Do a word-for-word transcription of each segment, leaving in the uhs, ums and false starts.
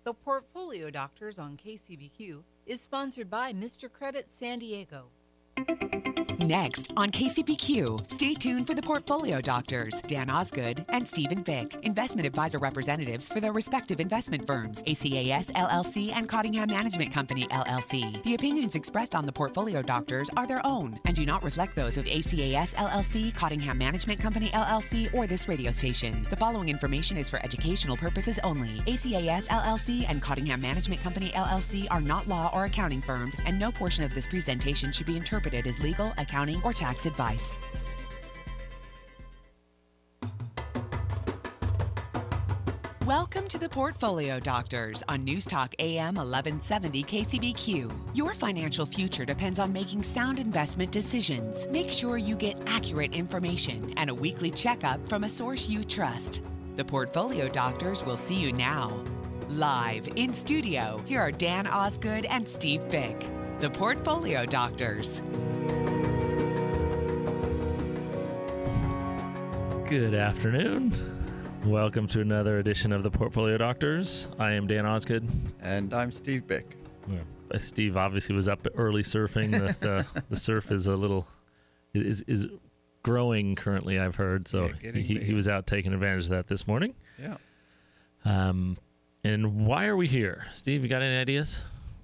The Portfolio Doctors on K C B Q is sponsored by Mister Credit San Diego. Next on K C B Q, stay tuned for the Portfolio Doctors, Dan Osgood and Stephen Vick, investment advisor representatives for their respective investment firms, A C A S L L C and Cottingham Management Company L L C. The opinions expressed on the Portfolio Doctors are their own and do not reflect those of A C A S L L C, Cottingham Management Company L L C, or this radio station. The following information is for educational purposes only. A C A S L L C and Cottingham Management Company L L C are not law or accounting firms, and no portion of this presentation should be interpreted as legal, accounting, or tax advice. Welcome to the Portfolio Doctors on News Talk A M eleven seventy K C B Q. Your financial future depends on making sound investment decisions. Make sure you get accurate information and a weekly checkup from a source you trust. The Portfolio Doctors will see you now. Live in studio, here are Dan Osgood and Steve Vick. The Portfolio Doctors. Good afternoon. Welcome to another edition of the Portfolio Doctors. I am Dan Osgood. And I'm Steve Bick. Yeah, Steve obviously was up early surfing. The, the, the surf is a little, is is growing currently, I've heard. So Yeah, he, he, he was out taking advantage of that this morning. Yeah. Um, and why are we here? Steve, you got any ideas?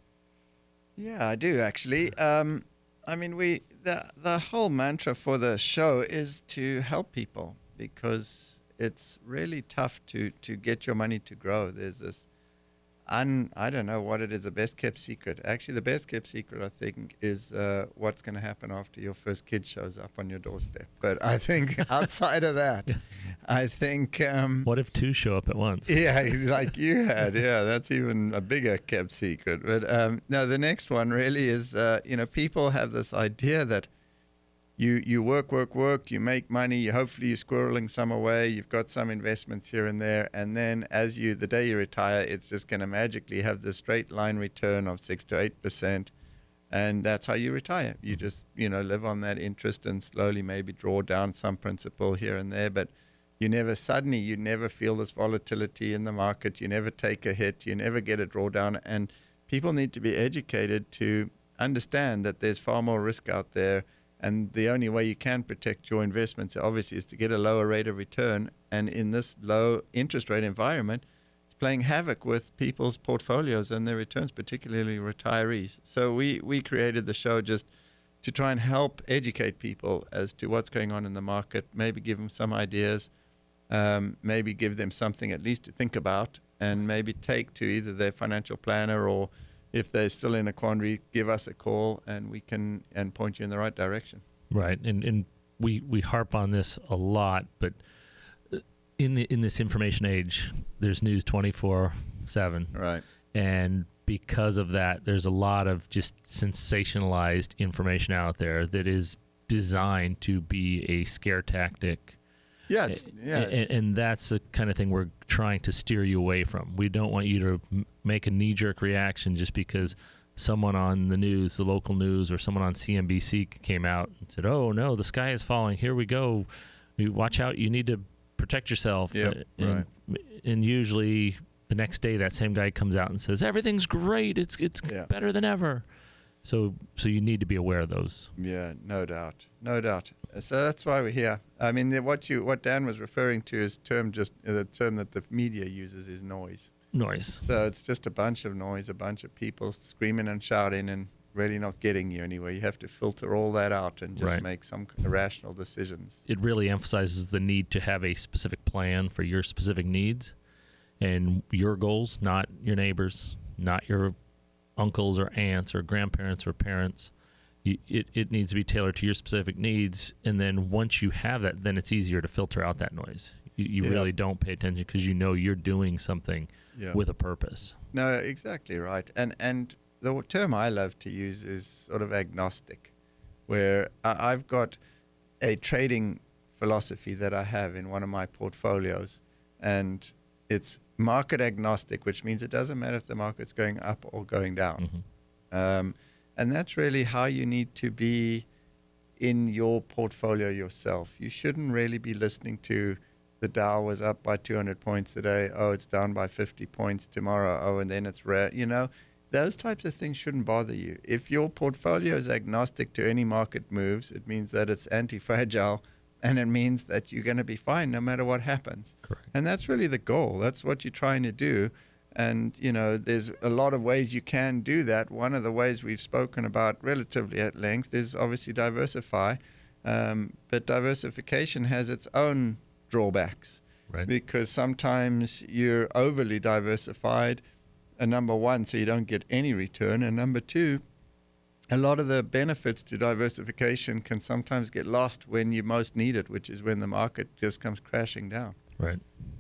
Yeah, I do actually. Um, I mean, we the the whole mantra for the show is to help people, because it's really tough to, to get your money to grow. There's this, un, I don't know what it is, the best kept secret. Actually, the best kept secret, I think, is uh, what's going to happen after your first kid shows up on your doorstep. But I think outside of that, I think... Um, what if two show up at once? Yeah, like you had. Yeah, that's even a bigger kept secret. But um, no, the next one really is, uh, you know, people have this idea that You you work, work, work, you make money, you hopefully you're squirreling some away, you've got some investments here and there, and then as you, the day you retire, it's just going to magically have this straight line return of six to eight percent, and that's how you retire. You just, you know, live on that interest and slowly maybe draw down some principal here and there, but you never suddenly, you never feel this volatility in the market, you never take a hit, you never get a drawdown, and people need to be educated to understand that there's far more risk out there. And the only way you can protect your investments, obviously, is to get a lower rate of return. And in this low interest rate environment, it's playing havoc with people's portfolios and their returns, particularly retirees. So we, we created the show just to try and help educate people as to what's going on in the market, maybe give them some ideas, um, maybe give them something at least to think about, and maybe take to either their financial planner, or if they're still in a quandary, give us a call and we can and point you in the right direction. Right, and and we, we harp on this a lot, but in the in this information age, there's news twenty-four seven. Right. And because of that, there's a lot of just sensationalized information out there that is designed to be a scare tactic. Yeah, it's, yeah. And, and that's the kind of thing we're trying to steer you away from. We don't want you to m- make a knee-jerk reaction just because someone on the news, the local news, or someone on C N B C came out and said, oh, no, the sky is falling. Here we go. You watch out. You need to protect yourself. Yep, and, right. and usually the next day that same guy comes out and says, everything's great. It's it's yeah. better than ever. So so you need to be aware of those. Yeah, no doubt, no doubt. So that's why we're here. I mean, the, what you what Dan was referring to is term just uh, the term that the media uses is noise. Noise. So it's just a bunch of noise, a bunch of people screaming and shouting and really not getting you anywhere. You have to filter all that out and just right. make some rational decisions. It really emphasizes the need to have a specific plan for your specific needs and your goals, not your neighbors, not your uncles or aunts or grandparents or parents. You, it, it needs to be tailored to your specific needs, and then once you have that, then it's easier to filter out that noise. You, you yeah. really don't pay attention because you know you're doing something yeah. with a purpose. No, exactly right. And and the term I love to use is sort of agnostic, where I, I've got a trading philosophy that I have in one of my portfolios, and it's market agnostic, which means it doesn't matter if the market's going up or going down. Mm-hmm. Um, and that's really how you need to be in your portfolio yourself. You shouldn't really be listening to the Dow was up by two hundred points today. Oh, it's down by fifty points tomorrow. Oh, and then it's rare. You know, those types of things shouldn't bother you. If your portfolio is agnostic to any market moves, it means that it's anti-fragile, and it means that you're going to be fine no matter what happens. Correct. And that's really the goal. That's what you're trying to do. And, you know, there's a lot of ways you can do that. One of the ways we've spoken about relatively at length is obviously diversify. Um, but diversification has its own drawbacks. Right. Because sometimes you're overly diversified, and number one, so you don't get any return. And number two, a lot of the benefits to diversification can sometimes get lost when you most need it, which is when the market just comes crashing down. Right.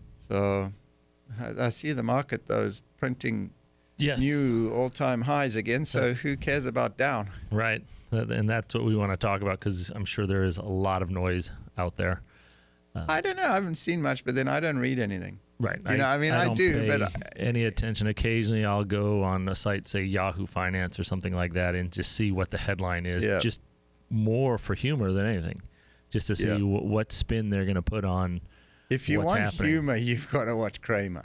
So I, I see the market, though, is printing Yes. new all-time highs again. So who cares about down? Right. That- And that's what we want to talk about, because I'm sure there is a lot of noise out there. Uh, I don't know. I haven't seen much, but then I don't read anything. Right. You know, I mean, I don't do, pay but I- any attention. Occasionally, I'll go on a site, say Yahoo Finance or something like that, and just see what the headline is. Yeah. Just more for humor than anything, just to see Yeah. wh- what spin they're going to put on. If you what's want happening. humor, you've got to watch Kramer.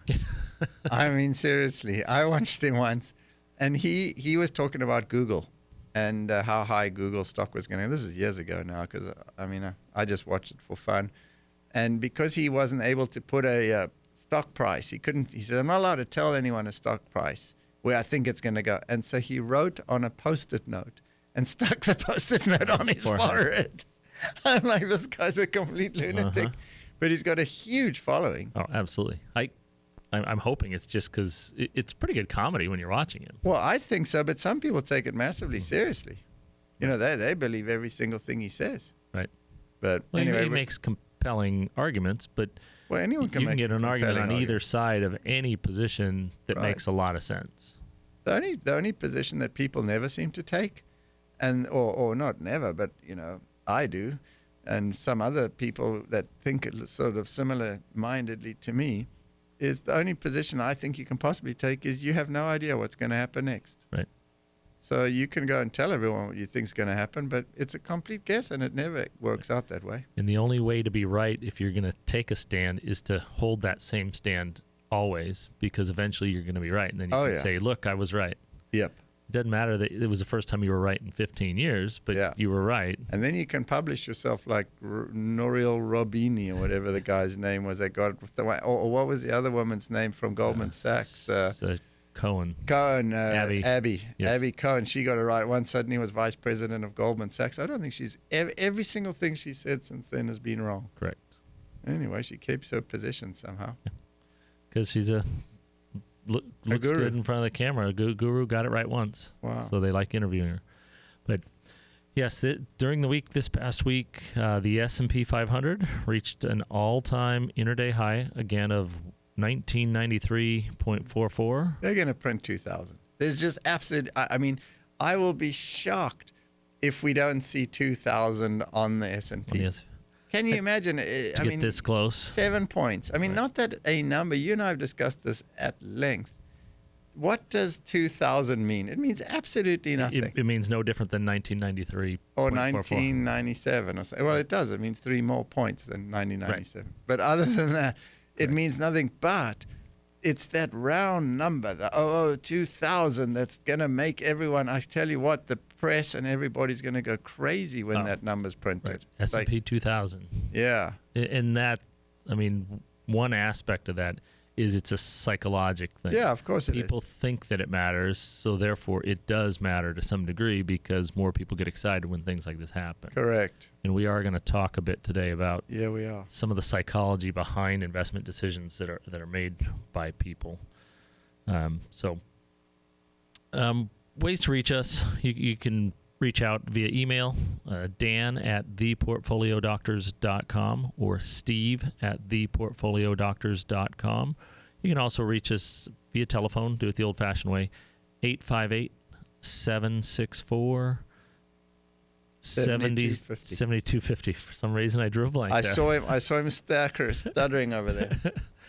I mean, seriously, I watched him once, and he, he was talking about Google and uh, how high Google stock was going. This is years ago now, because, uh, I mean, uh, I just watched it for fun. And because he wasn't able to put a uh, stock price, he couldn't, he said, I'm not allowed to tell anyone a stock price where I think it's going to go. And so he wrote on a Post-it note and stuck the Post-it note on his Forehead. forehead. I'm like, this guy's a complete lunatic. Uh-huh. But he's got a huge following. Oh, absolutely. I, I'm, I'm hoping it's just because it, it's pretty good comedy when you're watching it. Well, I think so, but some people take it massively seriously. You know, they they believe every single thing he says. Right. But Well, he- anyway, he but- makes compelling arguments, but well, anyone you can can make get a an argument on compelling either argument. side of any position that Right. makes a lot of sense. The only the only position that people never seem to take, and or or not never, but you know, I do, and some other people that think it sort of similar mindedly to me, is the only position I think you can possibly take is you have no idea what's going to happen next. Right. So you can go and tell everyone what you think's going to happen, but it's a complete guess, and it never works out that way. And the only way to be right if you're going to take a stand is to hold that same stand always, because eventually you're going to be right. And then you Oh, can yeah. say, look, I was right. Yep. It doesn't matter that it was the first time you were right in fifteen years, but Yeah. you were right. And then you can publish yourself like R- Nouriel Roubini or whatever the guy's name was that got the one, or, or what was the other woman's name from Goldman Sachs? Uh, S- uh, Cohen. Cohen, uh, Abby. Abby, Yes. Abby Cohen. She got it right. One suddenly was vice president of Goldman Sachs. I don't think she's ev- every single thing she said since then has been wrong. Correct. Anyway, she keeps her position somehow. Because she's a look, A looks guru. good in front of the camera. A gu- guru got it right once. Wow. So they like interviewing her. But yes, th- during the week, this past week, uh, the S and P five hundred reached an all-time intraday high again of nineteen ninety-three point four four. They're going to print two thousand. There's just absolute. I, I mean, I will be shocked if we don't see two thousand on the S and P. Yes, Can you imagine? uh, to I get mean, this close. seven points. I mean, Right. not that a number. You and I have discussed this at length. What does two thousand mean? It means absolutely nothing. It, it means no different than nineteen ninety-three. or nineteen ninety-seven or so. Well, it does. It means three more points than nineteen ninety-seven. But other than that, it Right. means nothing. But it's that round number, the oh, oh, two thousand, that's going to make everyone, I tell you what, the press and everybody's going to go crazy when Oh. that number's printed. Right. S and Like, P two thousand. yeah. And that, I mean, one aspect of that is it's a psychologic thing. Yeah, of course it is. People think that it matters, so therefore it does matter to some degree because more people get excited when things like this happen. Correct. And we are going to talk a bit today about Yeah, we are. some of the psychology behind investment decisions that are that are made by people. Um, so, um, ways to reach us: you, you can reach out via email, uh, Dan at the portfolio doctors dot com or Steve at the portfolio doctors dot com. You can also reach us via telephone. Do it the old-fashioned way: eight five eight, seven six four. seventy, seventy-two fifty. seventy-two fifty. For some reason, I drew a blank I there. saw him. I saw him stacker, stuttering over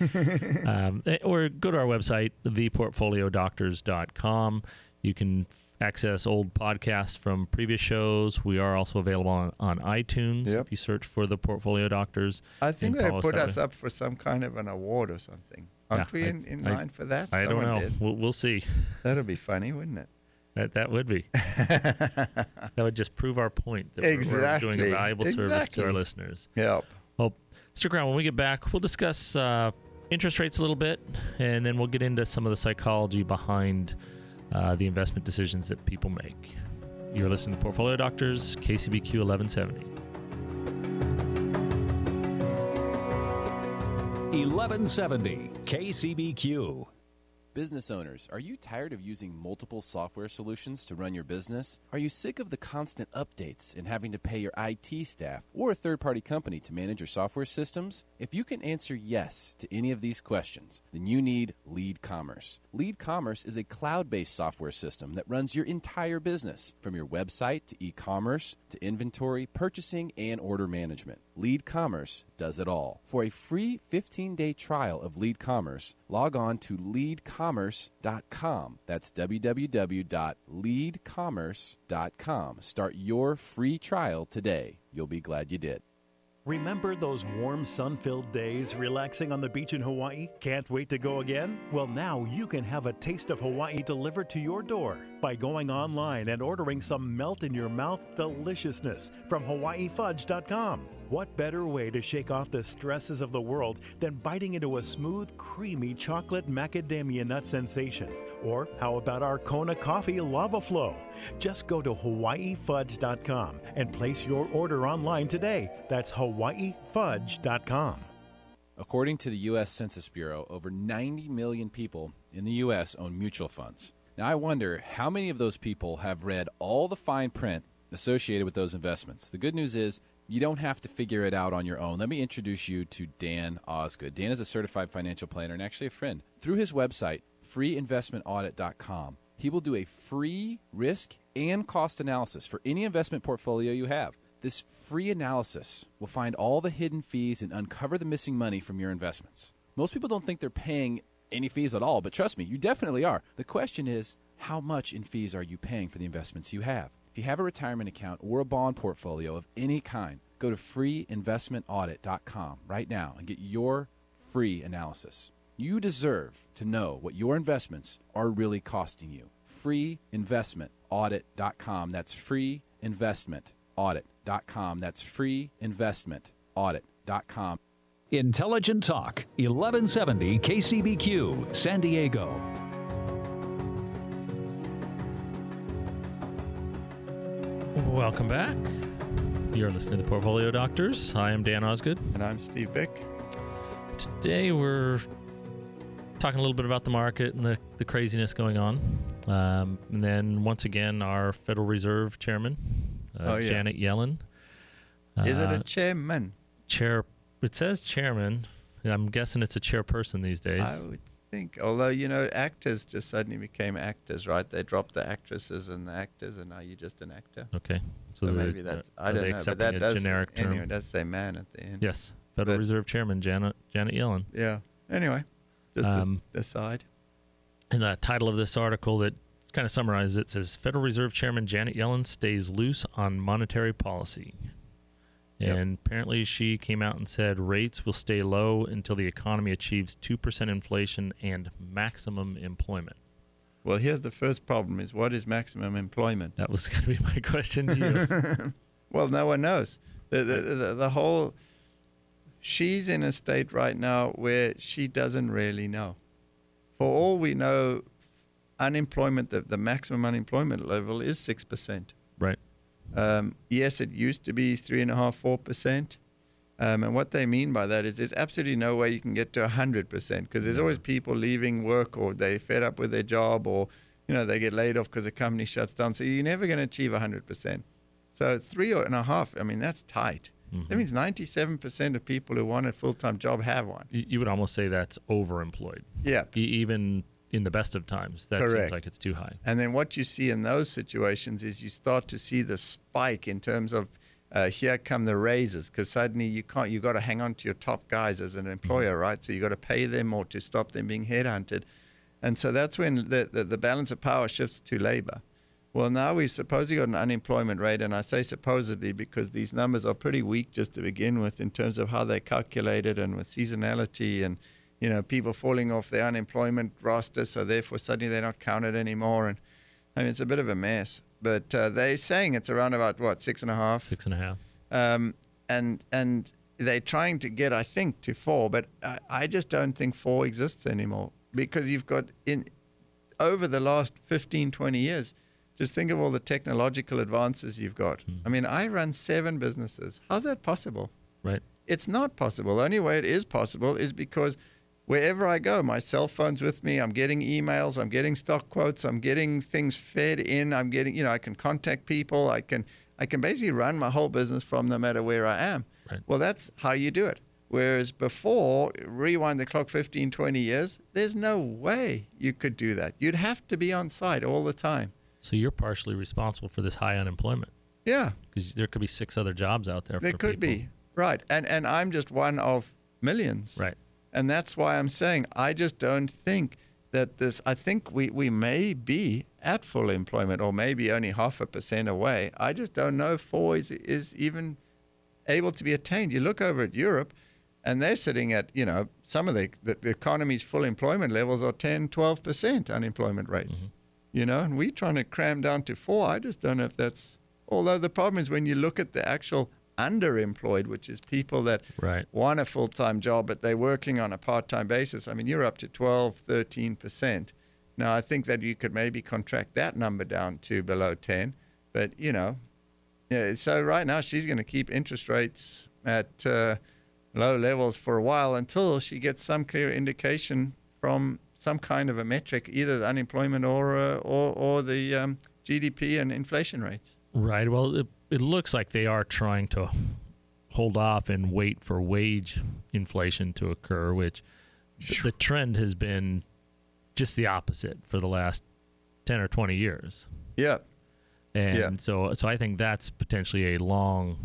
there. um, eh, or go to our website, the portfolio doctors dot com. You can access old podcasts from previous shows. We are also available on, on iTunes Yep. if you search for the Portfolio Doctors. I think and they follow put that us way. up for some kind of an award or something. Aren't Yeah, we I- in, in I- line for that? I don't Someone know. did. We'll, we'll see. That'll be funny, wouldn't it? That that would be. That would just prove our point that we're- we're doing a Exactly. valuable service to Exactly. our listeners. Yep. Well, stick around. When we get back, we'll discuss uh, interest rates a little bit, and then we'll get into some of the psychology behind uh, the investment decisions that people make. You're listening to Portfolio Doctors, K C B Q eleven seventy. eleven seventy K C B Q. Business owners, are you tired of using multiple software solutions to run your business? Are you sick of the constant updates and having to pay your I T staff or a third-party company to manage your software systems? If you can answer yes to any of these questions, then you need Lead Commerce. Lead Commerce is a cloud-based software system that runs your entire business, from your website to e-commerce to inventory, purchasing, and order management. Lead Commerce does it all. For a free fifteen-day trial of Lead Commerce, log on to lead commerce dot com. That's w w w dot lead commerce dot com. Start your free trial today. You'll be glad you did. Remember those warm, sun-filled days relaxing on the beach in Hawaii? Can't wait to go again? Well, now you can have a taste of Hawaii delivered to your door by going online and ordering some melt-in-your-mouth deliciousness from hawaii fudge dot com. What better way to shake off the stresses of the world than biting into a smooth, creamy chocolate macadamia nut sensation? Or how about our Kona Coffee Lava Flow? Just go to hawaii fudge dot com and place your order online today. That's hawaii fudge dot com. According to the U S Census Bureau, over ninety million people in the U S own mutual funds. Now, I wonder how many of those people have read all the fine print associated with those investments. The good news is you don't have to figure it out on your own. Let me introduce you to Dan Osgood. Dan is a certified financial planner and actually a friend. Through his website, free investment audit dot com, he will do a free risk and cost analysis for any investment portfolio you have. This free analysis will find all the hidden fees and uncover the missing money from your investments. Most people don't think they're paying any fees at all, but trust me, you definitely are. The question is, how much in fees are you paying for the investments you have? If you have a retirement account or a bond portfolio of any kind, go to free investment audit dot com right now and get your free analysis. You deserve to know what your investments are really costing you. free investment audit dot com. That's free investment audit dot com. That's free investment audit dot com. Intelligent Talk, eleven seventy K C B Q, San Diego. Welcome back. You're listening to the Portfolio Doctors. I am Dan Osgood. And I'm Steve Bick. Today we're talking a little bit about the market and the, the craziness going on. Um, and then once again, our Federal Reserve Chairman, uh, Oh, yeah. Janet Yellen. Is it Uh, a chairman? chair? It says chairman. I'm guessing it's a chairperson these days. I would think. Although, you know, actors just suddenly became actors, right? They dropped the actresses and the actors, and now you're just an actor. Okay. So they- maybe that's, I are don't they know. But accepting that a does, generic term? anyway, it does say man at the end. Yes. Federal But- Reserve Chairman Janet Janet Yellen. Yeah. Anyway, just Um, to aside. And the title of this article that kind of summarizes it says Federal Reserve Chairman Janet Yellen stays loose on monetary policy. Yep. And apparently she came out and said rates will stay low until the economy achieves two percent inflation and maximum employment. Well, here's the first problem: is what is maximum employment? That was going to be my question to you. Well, no one knows. The, the, the, the whole, she's in a state right now where she doesn't really know. For all we know, unemployment, the, the maximum unemployment level is six percent. Right. Um, yes, it used to be three and a half, four percent. Um, and what they mean by that is there's absolutely no way you can get to one hundred percent because there's always people leaving work or they're fed up with their job or, you know, they get laid off because the company shuts down. So you're never going to achieve one hundred percent. So three and a half, I mean, that's tight. Mhm. That means ninety-seven percent of people who want a full-time job have one. You, you would almost say that's overemployed. Yeah. E- even in the best of times, that Correct. seems like it's too high. And then what you see in those situations is you start to see the spike in terms of uh, here come the raises because suddenly you can't, you got to hang on to your top guys as an employer, Mm-hmm. right? So you got to pay them more to stop them being headhunted. And so that's when the, the, the balance of power shifts to labor. Well, now we've supposedly got an unemployment rate, and I say supposedly because these numbers are pretty weak just to begin with in terms of how they calculated and with seasonality and, you know, people falling off their unemployment roster, so therefore suddenly they're not counted anymore. And I mean, it's a bit of a mess. But uh, they're saying it's around about, what, six and a half? Six and a half. Um, and and they're trying to get, I think, to four, but I, I just don't think four exists anymore because you've got, in over the last fifteen, twenty years, just think of all the technological advances you've got. Mm. I mean, I run seven businesses. How's that possible? Right. It's not possible. The only way it is possible is because wherever I go, my cell phone's with me. I'm getting emails. I'm getting stock quotes. I'm getting things fed in. I'm getting, you know, I can contact people. I can, I can basically run my whole business from no matter where I am. Right. Well, that's how you do it. Whereas before, rewind the clock fifteen, twenty years, there's no way you could do that. You'd have to be on site all the time. So you're partially responsible for this high unemployment. Yeah. Because there could be six other jobs out there. There for could people. be. Right. And and I'm just one of millions. Right. And that's why I'm saying I just don't think that this, I think we, we may be at full employment or maybe only half a percent away. I just don't know if four is, is even able to be attained. You look over at Europe and they're sitting at, you know, some of the, the economy's full employment levels are ten, twelve percent unemployment rates. Mm-hmm. You know, and we're trying to cram down to four. I just don't know if that's, although the problem is when you look at the actual underemployed, which is people that right. want a full-time job, but they're working on a part-time basis. I mean, you're up to twelve, thirteen percent. Now, I think that you could maybe contract that number down to below ten. But, you know, yeah, so right now she's going to keep interest rates at uh, low levels for a while until she gets some clear indication from some kind of a metric, either the unemployment or uh, or, or the um, G D P and inflation rates. Right. Well, it, it looks like they are trying to hold off and wait for wage inflation to occur, which th- the trend has been just the opposite for the last ten or twenty years. Yeah. And yeah. so so I think that's potentially a long,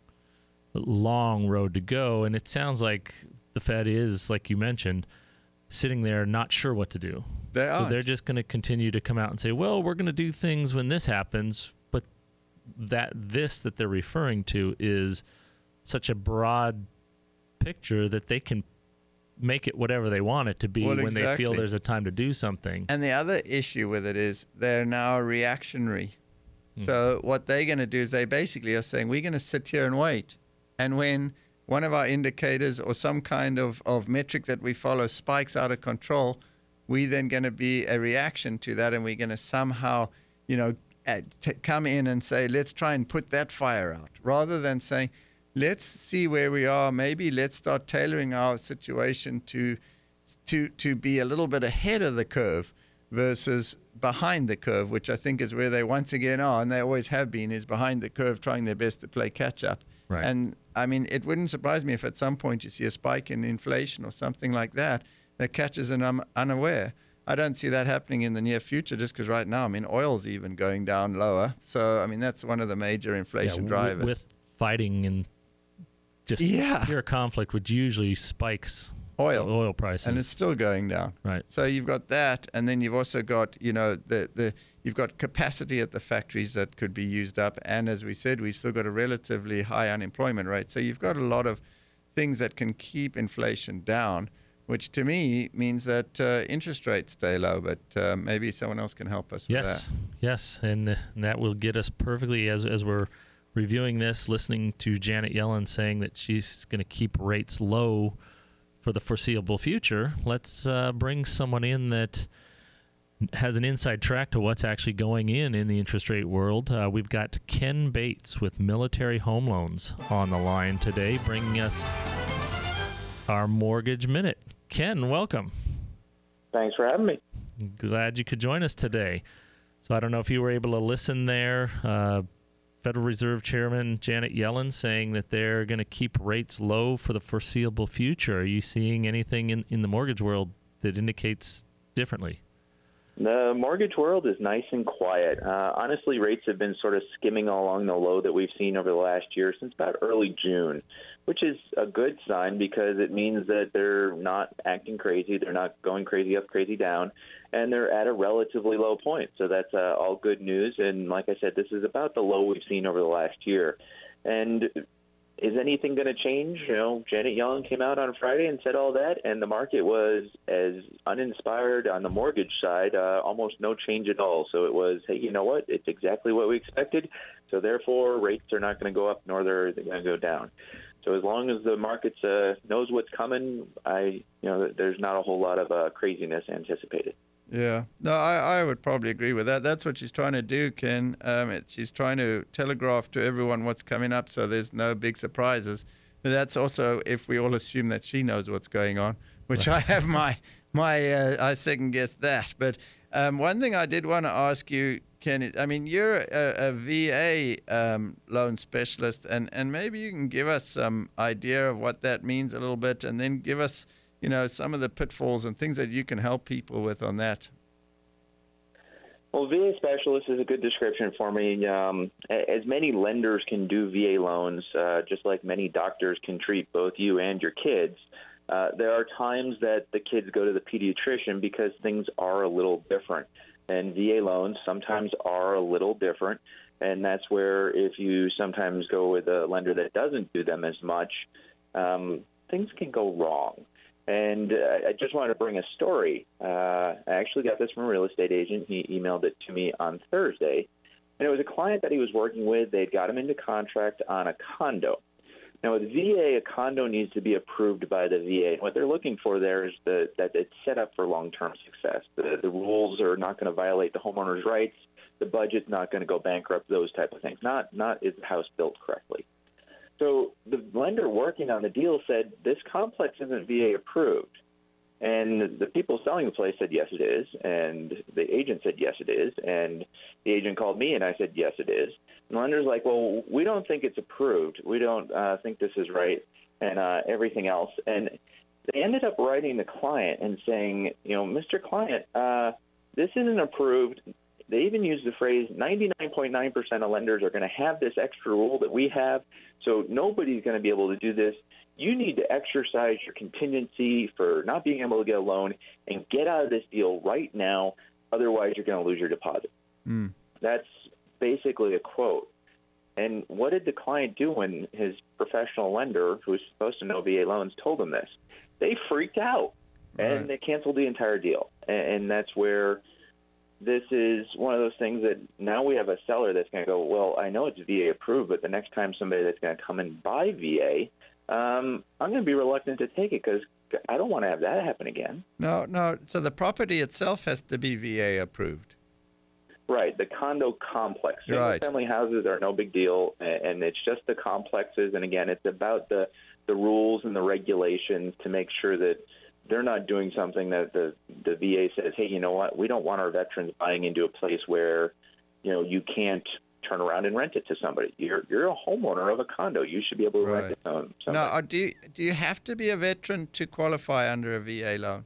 long road to go. And it sounds like the Fed is, like you mentioned, sitting there not sure what to do. They so aren't. They're just going to continue to come out and say, well, we're going to do things when this happens. But that this that they're referring to is such a broad picture that they can make it whatever they want it to be well, when exactly. they feel there's a time to do something. And the other issue with it is they're now reactionary. Hmm. So what they're going to do is they basically are saying, we're going to sit here and wait. And when one of our indicators or some kind of, of metric that we follow spikes out of control, we then going to be a reaction to that, and we're going to somehow, you know, at, t- come in and say, let's try and put that fire out, rather than saying, let's see where we are. Maybe let's start tailoring our situation to to to be a little bit ahead of the curve versus behind the curve, which I think is where they once again are, and they always have been, is behind the curve, trying their best to play catch up. Right. And I mean, it wouldn't surprise me if at some point you see a spike in inflation or something like that that catches them un- unaware. I don't see that happening in the near future, just because right now, I mean, oil's even going down lower. So, I mean, that's one of the major inflation yeah, drivers. With fighting and just yeah. pure conflict, which usually spikes oil oil prices, and it's still going down. Right. So you've got that, and then you've also got, you know, the the you've got capacity at the factories that could be used up, and as we said, we've still got a relatively high unemployment rate. So you've got a lot of things that can keep inflation down, which to me means that uh, interest rates stay low. But uh, maybe someone else can help us with yes. that. Yes, and, uh, and that will get us perfectly as as we're reviewing this, listening to Janet Yellen saying that she's going to keep rates low for the foreseeable future. Let's uh, bring someone in that has an inside track to what's actually going in in the interest rate world. Uh, we've got Ken Bates with Military Home Loans on the line today, bringing us our Mortgage Minute. Ken, welcome. Thanks for having me. Glad you could join us today. So I don't know if you were able to listen there. Uh, Federal Reserve Chairman Janet Yellen saying that they're going to keep rates low for the foreseeable future. Are you seeing anything in, in the mortgage world that indicates differently? The mortgage world is nice and quiet. Uh, honestly, rates have been sort of skimming along the low that we've seen over the last year since about early June, which is a good sign because it means that they're not acting crazy. They're not going crazy up, crazy down, and they're at a relatively low point. So that's uh, all good news. And like I said, this is about the low we've seen over the last year. And is anything going to change? You know, Janet Yellen came out on Friday and said all that, and the market was as uninspired on the mortgage side, uh, almost no change at all. So it was, hey, you know what? It's exactly what we expected. So therefore, rates are not going to go up, nor they're going to go down. So as long as the market uh, knows what's coming, I, you know, there's not a whole lot of uh, craziness anticipated. Yeah, no, I, I would probably agree with that. That's what she's trying to do, Ken. Um, it, she's trying to telegraph to everyone what's coming up so there's no big surprises. But that's also if we all assume that she knows what's going on, which I have my, my uh, I second guess that. But um, one thing I did want to ask you, Ken, is, I mean, you're a, a V A um, loan specialist, and, and maybe you can give us some idea of what that means a little bit, and then give us you know, some of the pitfalls and things that you can help people with on that. Well, V A specialist is a good description for me. Um, as many lenders can do V A loans, uh, just like many doctors can treat both you and your kids, uh, there are times that the kids go to the pediatrician because things are a little different. And V A loans sometimes are a little different. And that's where if you sometimes go with a lender that doesn't do them as much, um, things can go wrong. And uh, I just wanted to bring a story. Uh, I actually got this from a real estate agent. He emailed it to me on Thursday. And it was a client that he was working with. They'd got him into contract on a condo. Now, with V A, a condo needs to be approved by the V A. What they're looking for there is the, that it's set up for long-term success. The, the rules are not going to violate the homeowner's rights. The budget's not going to go bankrupt, those type of things. Not, not is the house built correctly. So the lender working on the deal said, this complex isn't V A approved. And the people selling the place said, yes, it is. And the agent said, yes, it is. And the agent called me, and I said, yes, it is. And the lender's like, well, we don't think it's approved. We don't uh, think this is right, and uh, everything else. And they ended up writing the client and saying, you know, Mister Client, uh, this isn't approved. They even use the phrase ninety-nine point nine percent of lenders are going to have this extra rule that we have, so nobody's going to be able to do this. You need to exercise your contingency for not being able to get a loan and get out of this deal right now. Otherwise, you're going to lose your deposit. Mm. That's basically a quote. And what did the client do when his professional lender, who was supposed to know V A loans, told him this? They freaked out, right. And they canceled the entire deal. And that's where this is one of those things that now we have a seller that's going to go, well, I know it's V A approved, but the next time somebody that's going to come and buy V A, um, I'm going to be reluctant to take it because I don't want to have that happen again. No, no. So the property itself has to be V A approved. Right, the condo complex. Right. Single-family houses are no big deal, and it's just the complexes. And, again, it's about the, the rules and the regulations to make sure that they're not doing something that the, the V A says, hey, you know what, we don't want our veterans buying into a place where, you know, you can't turn around and rent it to somebody. You're you're a homeowner of a condo. You should be able to right. rent it to somebody. Now, do you, do you have to be a veteran to qualify under a V A loan?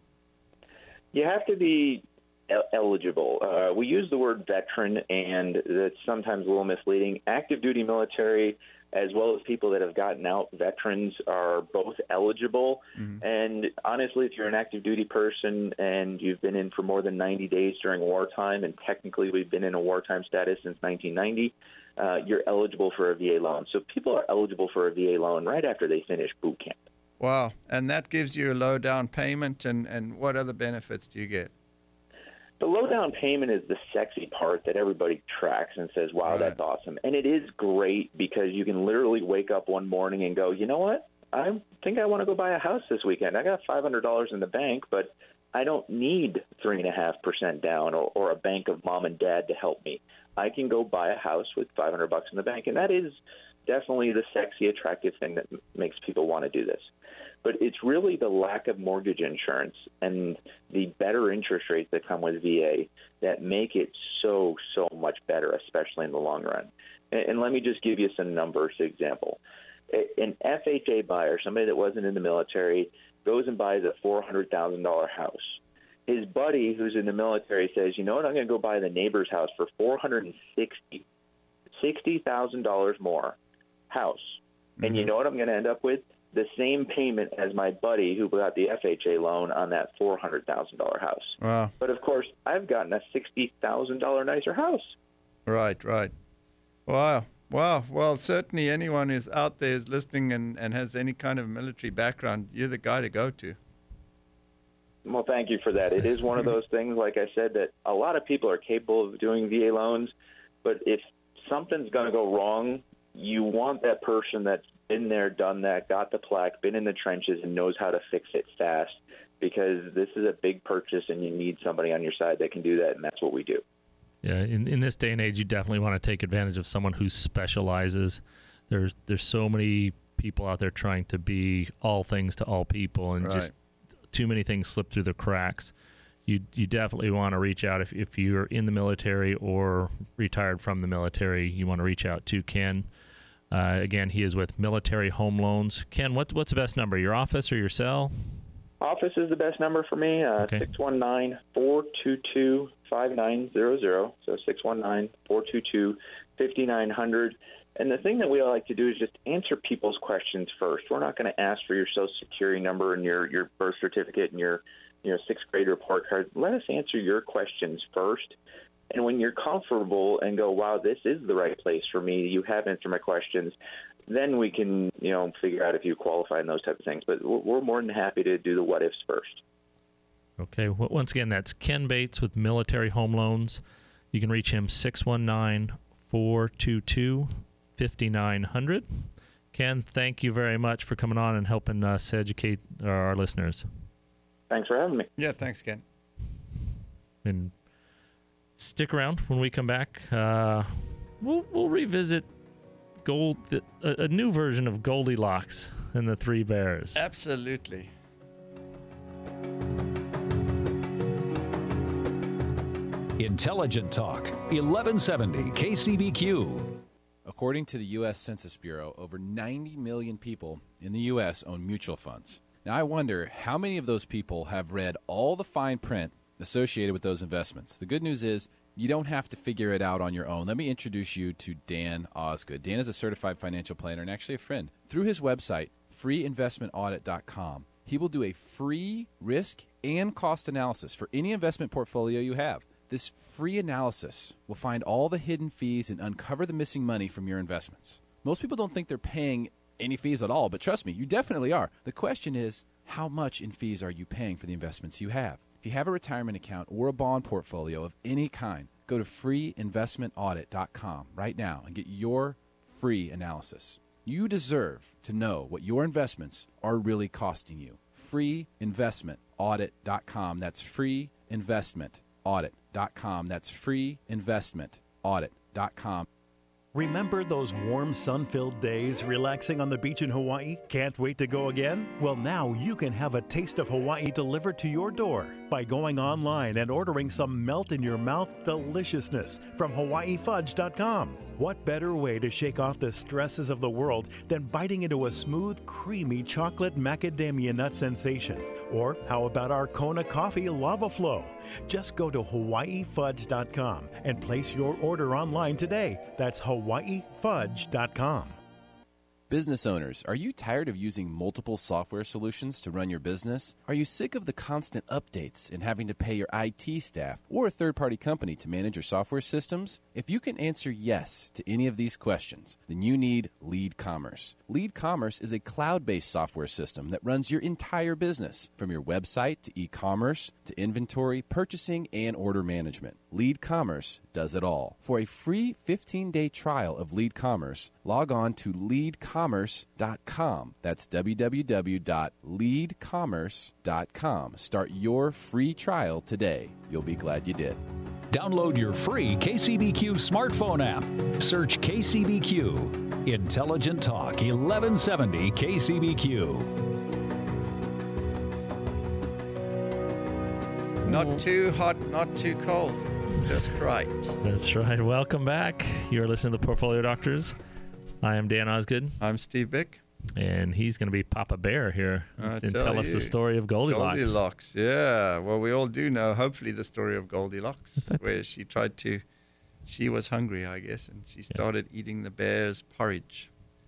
You have to be el- eligible. Uh, we use the word veteran, and that's sometimes a little misleading. Active duty military, as well as people that have gotten out, veterans are both eligible. Mm-hmm. And honestly, if you're an active duty person and you've been in for more than ninety days during wartime, and technically we've been in a wartime status since nineteen ninety, uh, you're eligible for a V A loan. So people are eligible for a V A loan right after they finish boot camp. Wow. And that gives you a low down payment, and, and what other benefits do you get? The low down payment is the sexy part that everybody tracks and says, wow, right. That's awesome. And it is great because you can literally wake up one morning and go, you know what? I think I want to go buy a house this weekend. I got five hundred dollars in the bank, but I don't need three point five percent down or, or a bank of mom and dad to help me. I can go buy a house with five hundred bucks in the bank. And that is definitely the sexy, attractive thing that makes people want to do this. But it's really the lack of mortgage insurance and the better interest rates that come with V A that make it so, so much better, especially in the long run. And, and let me just give you some numbers, for example. An F H A buyer, somebody that wasn't in the military, goes and buys a four hundred thousand dollars house. his buddy who's in the military says, you know what, I'm going to go buy the neighbor's house for four hundred sixty thousand dollars more house. Mm-hmm. And you know what I'm going to end up with? The same payment as my buddy who got the F H A loan on that four hundred thousand dollars house. Wow. But, of course, I've gotten a sixty thousand dollars nicer house. Right, right. Wow. Wow. Well, certainly anyone who's out there is listening and, and has any kind of military background, you're the guy to go to. Well, thank you for that. It is one of those things, like I said, that a lot of people are capable of doing V A loans, but if something's going to go wrong, you want that person that's been there, done that, got the plaque, been in the trenches, and knows how to fix it fast, because this is a big purchase and you need somebody on your side that can do that, and that's what we do. Yeah, in, in this day and age, you definitely want to take advantage of someone who specializes. There's there's so many people out there trying to be all things to all people, and Right. just too many things slip through the cracks. You you definitely want to reach out if, if you're in the military or retired from the military. You want to reach out to Ken. Uh, again, he is with Military Home Loans. Ken, what, what's the best number, your office or your cell? Office is the best number for me, uh, Okay. six one nine, four two two, five nine zero zero, so six one nine, four two two, five nine zero zero. And the thing that we like to do is just answer people's questions first. We're not going to ask for your Social Security number and your, your birth certificate and your you know sixth grade report card. Let us answer your questions first. And when you're comfortable and go, wow, this is the right place for me, you have answered my questions, then we can, you know, figure out if you qualify and those type of things. But we're more than happy to do the what ifs first. Okay. Well, once again, that's Ken Bates with Military Home Loans. You can reach him six one nine, four two two, five nine zero zero. Ken, thank you very much for coming on and helping us educate our listeners. Thanks for having me. Yeah, thanks, Ken. And stick around when we come back. Uh, we'll we'll revisit Gold, a, a new version of Goldilocks and the Three Bears. Absolutely. Intelligent Talk, eleven seventy K C B Q. According to the U S Census Bureau, over ninety million people in the U S own mutual funds. Now, I wonder how many of those people have read all the fine print associated with those investments. The good news is you don't have to figure it out on your own. Let me introduce you to Dan Osgood. Dan is a certified financial planner and actually a friend. Through his website, free investment audit dot com, he will do a free risk and cost analysis for any investment portfolio you have. This free analysis will find all the hidden fees and uncover the missing money from your investments. Most people don't think they're paying any fees at all, but trust me, you definitely are. The question is, how much in fees are you paying for the investments you have? If you have a retirement account or a bond portfolio of any kind, go to free investment audit dot com right now and get your free analysis. You deserve to know what your investments are really costing you. free investment audit dot com. That's free investment audit dot com. That's free investment audit dot com. Remember those warm, sun-filled days relaxing on the beach in Hawaii? Can't wait to go again? Well, now you can have a taste of Hawaii delivered to your door by going online and ordering some melt-in-your-mouth deliciousness from hawaii fudge dot com. What better way to shake off the stresses of the world than biting into a smooth, creamy chocolate macadamia nut sensation? Or how about our Kona Coffee Lava Flow? Just go to hawaii fudge dot com and place your order online today. That's hawaii fudge dot com. Business owners, are you tired of using multiple software solutions to run your business? Are you sick of the constant updates and having to pay your I T staff or a third-party company to manage your software systems? If you can answer yes to any of these questions, then you need Lead Commerce. Lead Commerce is a cloud-based software system that runs your entire business, from your website to e-commerce to inventory, purchasing, and order management. Lead Commerce does it all. For a free fifteen-day trial of Lead Commerce, log on to lead commerce dot com. That's w w w dot lead commerce dot com. Start your free trial today. You'll be glad you did. Download your free K C B Q smartphone app. Search K C B Q. Intelligent Talk, eleven seventy K C B Q. Not too hot, not too cold. Just right. That's right. Welcome back. You're listening to the Portfolio Doctors. I am Dan Osgood. I'm Steve Bick. and he's going to be Papa Bear here I and tell tell us you. the story of Goldilocks. Goldilocks, yeah. Well, we all do know, hopefully, the story of Goldilocks, where she tried to, she was hungry, I guess, and she started yeah. eating the bear's porridge.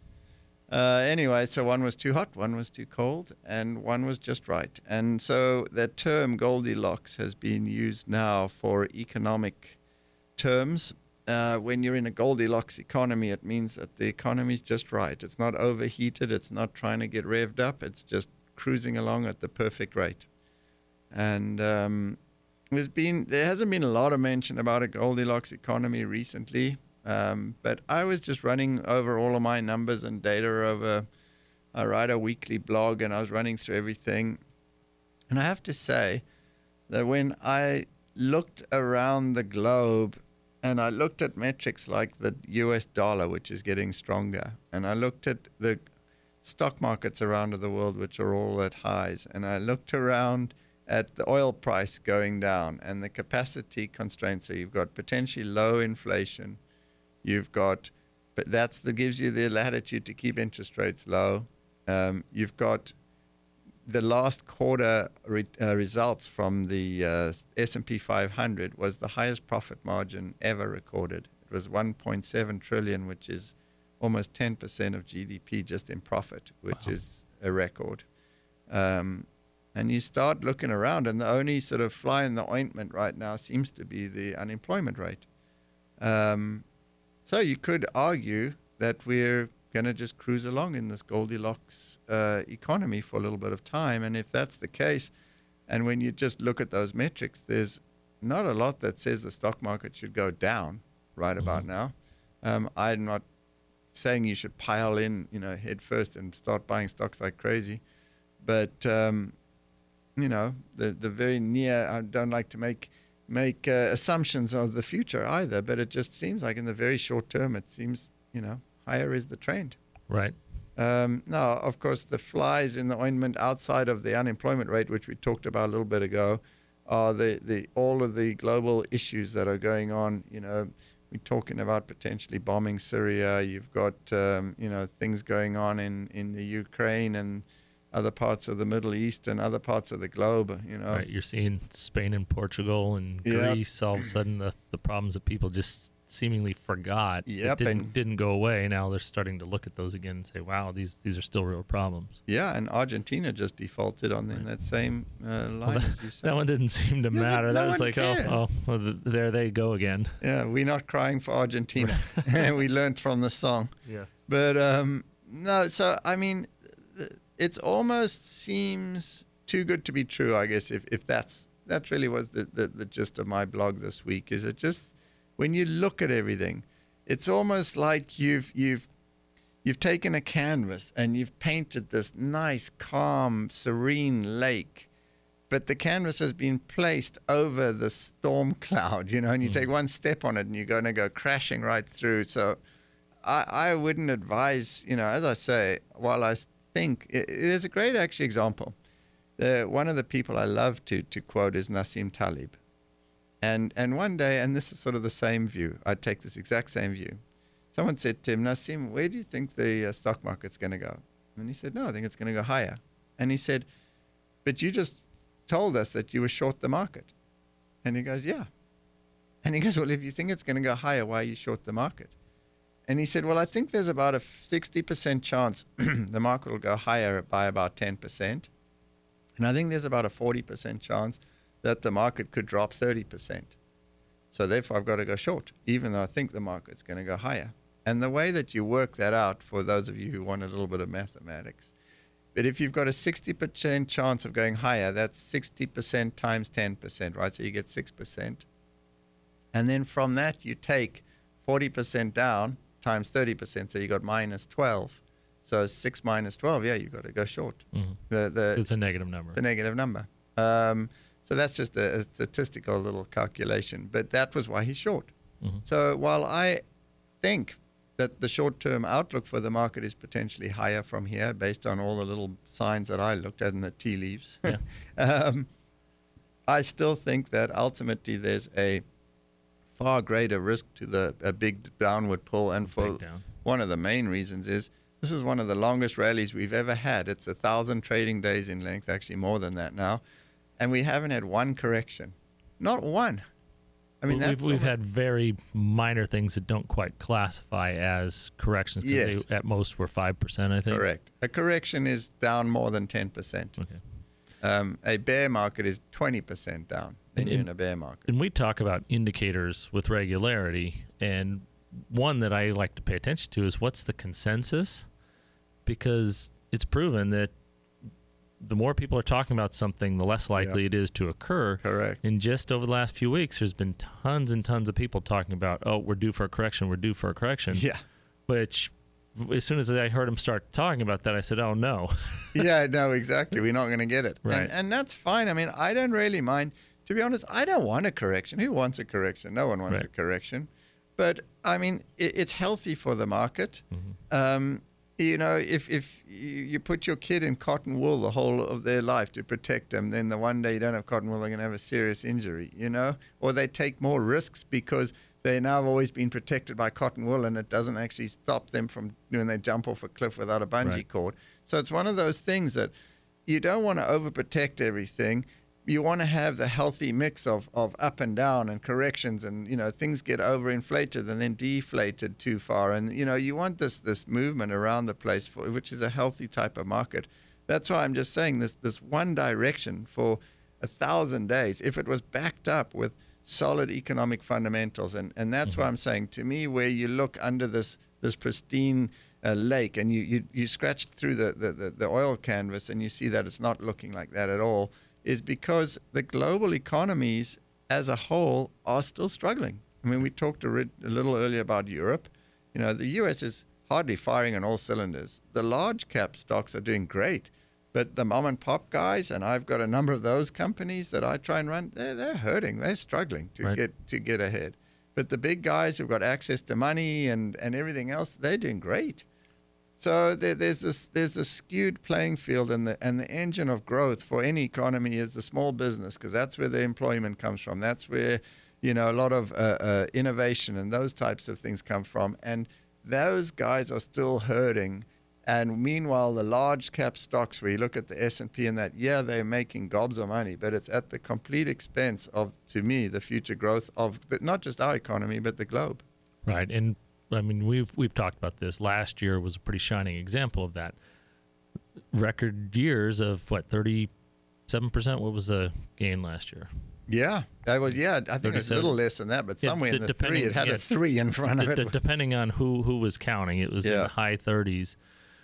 Uh, anyway, so one was too hot, one was too cold, and one was just right. And so that term Goldilocks has been used now for economic terms. Uh, when you're in a Goldilocks economy, it means that the economy's just right. It's not overheated. It's not trying to get revved up. It's just cruising along at the perfect rate. And um, there's been there hasn't been a lot of mention about a Goldilocks economy recently. Um, but I was just running over all of my numbers and data over. I write a weekly blog, and I was running through everything. And I have to say that when I looked around the globe, and I looked at metrics like the U S dollar, which is getting stronger, and I looked at the stock markets around the world, which are all at highs, and I looked around at the oil price going down and the capacity constraints. So you've got potentially low inflation. You've got, but that's that gives you the latitude to keep interest rates low. Um, you've got the last quarter re, uh, results from the uh, S and P five hundred was the highest profit margin ever recorded. It was one point seven trillion, which is almost ten percent of G D P just in profit, which wow. is a record. Um, and you start looking around, and the only sort of fly in the ointment right now seems to be the unemployment rate. Um, so you could argue that we're going to just cruise along in this Goldilocks uh, economy for a little bit of time. And if that's the case, and when you just look at those metrics, there's not a lot that says the stock market should go down right mm-hmm. about now. Um, I'm not saying you should pile in, you know, head first and start buying stocks like crazy. But, um, you know, the, the very near, I don't like to make make uh, assumptions of the future either, but it just seems like in the very short term, it seems, you know, higher is the trend. Right. Um, now, of course, the flies in the ointment outside of the unemployment rate, which we talked about a little bit ago, are the, the all of the global issues that are going on. You know, we're talking about potentially bombing Syria. You've got, um, you know, things going on in, in the Ukraine and other parts of the Middle East and other parts of the globe, you know. Right. You're seeing Spain and Portugal and yep. Greece, all of a sudden the, the problems that people just seemingly forgot yep, didn't, and didn't go away. Now they're starting to look at those again and say, wow, these these are still real problems. Yeah, and Argentina just defaulted on them, right. that same uh, line, well, that, as you said. That one didn't seem to yeah, matter. No that was like, cared. oh, oh well, th- there they go again. Yeah, we're not crying for Argentina. We learned from the song. Yes. But, um, no, so, I mean, it almost seems too good to be true, I guess, if, if that's, that really was the, the, the gist of my blog this week, is it just, when you look at everything, it's almost like you've you've you've taken a canvas and you've painted this nice, calm, serene lake, but the canvas has been placed over the storm cloud, you know, and you mm. take one step on it and you're going to go crashing right through. So I, I wouldn't advise, you know, as I say, while I think it, it is a great actually example. Uh, one of the people I love to to quote is Nassim Taleb. And and one day, and this is sort of the same view, I take this exact same view. Someone said to him, Nassim, where do you think the uh, stock market's going to go? And he said, no, I think it's going to go higher. And he said, but you just told us that you were short the market. And he goes, yeah. And he goes, well, if you think it's going to go higher, why are you short the market? And he said, well, I think there's about a sixty percent chance the market will go higher by about ten percent. And I think there's about a forty percent chance that the market could drop thirty percent. So therefore, I've got to go short, even though I think the market's going to go higher. And the way that you work that out, for those of you who want a little bit of mathematics, but if you've got a sixty percent chance of going higher, that's sixty percent times ten percent, right? So you get six percent. And then from that, you take forty percent down times thirty percent, so you got minus twelve. So six minus twelve, yeah, you've got to go short. Mm-hmm. The, the, it's a negative number. It's a negative number. Um, So that's just a, a statistical little calculation. But that was why he's short. Mm-hmm. So while I think that the short-term outlook for the market is potentially higher from here, based on all the little signs that I looked at in the tea leaves, yeah. um, I still think that ultimately there's a far greater risk to the a big downward pull. And for one of the main reasons is This is one of the longest rallies we've ever had. It's a thousand trading days in length, actually more than that now. And we haven't had one correction. Not one. I mean, Well, that's we've, we've almost- had very minor things that don't quite classify as corrections. 'Cause Yes. They, at most were five percent, I think. correct. A correction is down more than ten percent. Okay. Um, a bear market is twenty percent down And- in, in and- a bear market. And we talk about indicators with regularity, and one that I like to pay attention to is what's the consensus, because it's proven that the more people are talking about something, the less likely Yeah. it is to occur. Correct. And just over the last few weeks, there's been tons and tons of people talking about, oh, we're due for a correction, we're due for a correction. Yeah. Which, as soon as I heard them start talking about that, I said, oh, no. Yeah, no, exactly. We're not going to get it. Right. And, and that's fine. I mean, I don't really mind. To be honest, I don't want a correction. Who wants a correction? No one wants Right. a correction. But, I mean, it, it's healthy for the market. Mm-hmm. Um, you know, if, if you, you put your kid in cotton wool the whole of their life to protect them, then the one day you don't have cotton wool, they're going to have a serious injury, you know? Or they take more risks because they now have always been protected by cotton wool, and it doesn't actually stop them from when they jump off a cliff without a bungee Right. cord. So it's one of those things that you don't want to overprotect everything. You want to have the healthy mix of, of up and down and corrections, and you know things get overinflated and then deflated too far, and you know you want this this movement around the place, for, which is a healthy type of market. That's why I'm just saying this this one direction for a thousand days, if it was backed up with solid economic fundamentals, and and that's why I'm saying, to me, where you look under this this pristine uh, lake and you you you scratch through the, the the the oil canvas and you see that it's not looking like that at all, is because the global economies as a whole are still struggling. I mean, we talked a, ri- a little earlier about Europe. You know, the U S is hardly firing on all cylinders. The large cap stocks are doing great, but the mom and pop guys, and I've got a number of those companies that I try and run, they're, they're hurting. They're struggling to Right. get to get ahead. But the big guys who've got access to money and, and everything else, they're doing great. So there, there's this there's a skewed playing field, and the and the engine of growth for any economy is the small business, because that's where the employment comes from. That's where, you know, a lot of uh, uh, innovation and those types of things come from. And those guys are still hurting. And meanwhile, the large cap stocks, where you look at the S and P and that, yeah, they're making gobs of money, but it's at the complete expense of, to me, the future growth of the, not just our economy, but the globe. Right. And I mean, we've we've talked about this. Last year was a pretty shining example of that. Record years of what, thirty-seven percent? What was the gain last year? Yeah, that was yeah. I think it was a little less than that, but Yeah, somewhere d- in the depending- three, it had yeah, a three in front of D- it. d- depending on who who was counting, it was in Yeah. the high thirties